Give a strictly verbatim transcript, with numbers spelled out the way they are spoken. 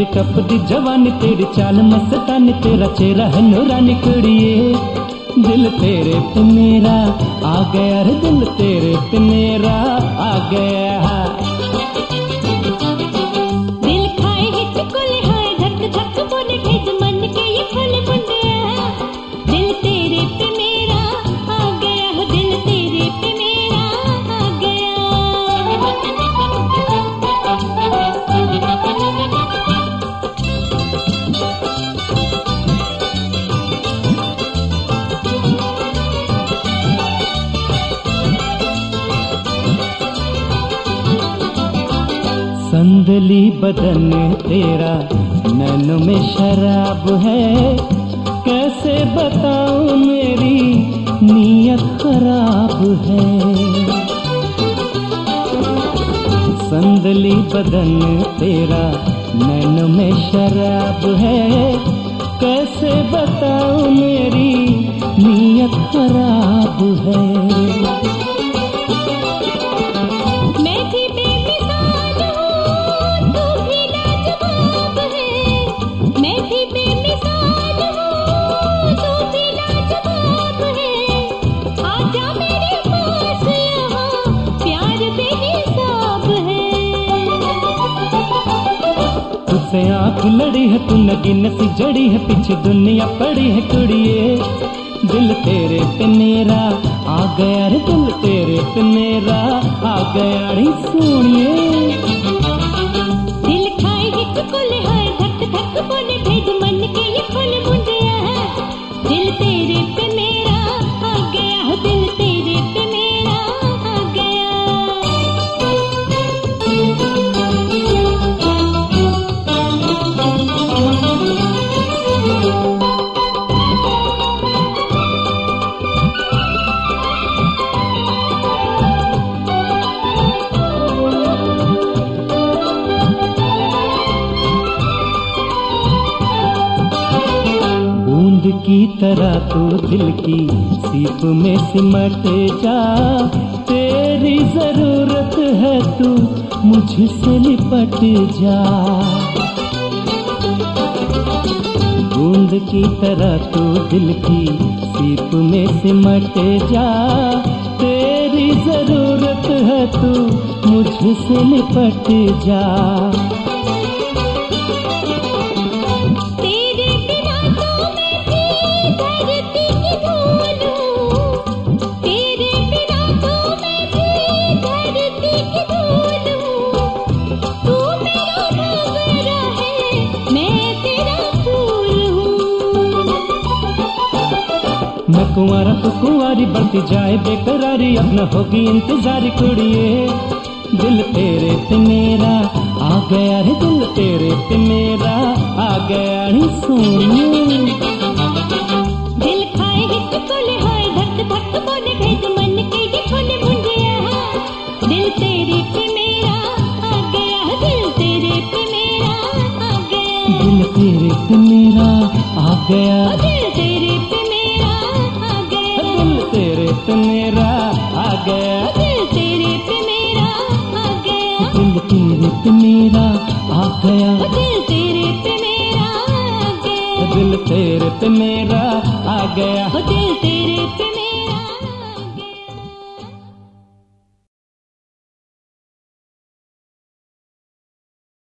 टपदी जवानी तेरी चाल मस्तानी तेरा चेहरा है नूरानी कुड़िए। दिल तेरे पे मेरा आ गया रे, दिल तेरे पे मेरा आ गया। दिल खाए है चुकुले हाय धक धक बोले भेज मन के ये फूल मुंडिया। दिल तेरे पे मेरा आ गया, दिल तेरे पे मेरा आ गया। संदली बदन तेरा नैनों में शराब है, कैसे बताऊं मेरी नीयत खराब है। संदली बदन तेरा नैनों में शराब है, कैसे बताऊं मेरी नीयत खराब है। तुझसे आँख लड़ी है तू नगीन सी जड़ी है, पीछे दुनिया पड़ी है कुड़िए। दिल तेरे पे मेरा आ गया रे, दिल तेरे पे मेरा आ गया रे सोनिए। दिल खाए है चुकुले हाय धक धक बोले भेज मन के ये फूल मुंडिया। दिल तेरे पे मेरा आ गया, दिल तेरे पे मेरा आ गया। बूंद की तरह तू दिल की सीप में सिमट जा, तेरी जरूरत है तू मुझसे लिपट जा। बूंद की तरह तू दिल की सीप में सिमट जा, तेरी जरूरत है तू मुझसे लिपट जा। मैं कुंवारा तो कुंवारी बढ़ती जाए बेकरारी, अब न होगी इंतजारी कुड़िए। दिल तेरे पे मेरा आ गया रे, दिल तेरे पे मेरा आ गया रे सोनिए। दिल खाए है चुकुले हाय धक धक बोले भेज मन के ये फूल मुंडिया। दिल तेरे पे मेरा आ गया, दिल तेरे पे मेरा आ गया। दिल तेरे पे मेरा आ गया, दिल तेरे पे मेरा आ गया। दिल तेरे पे मेरा आ गया, दिल तेरे पे मेरा आ गया। दिल तेरे पे मेरा आ गया, दिल तेरे पे मेरा आ गया। दिल तेरे पे मेरा आ गया, दिल तेरे पे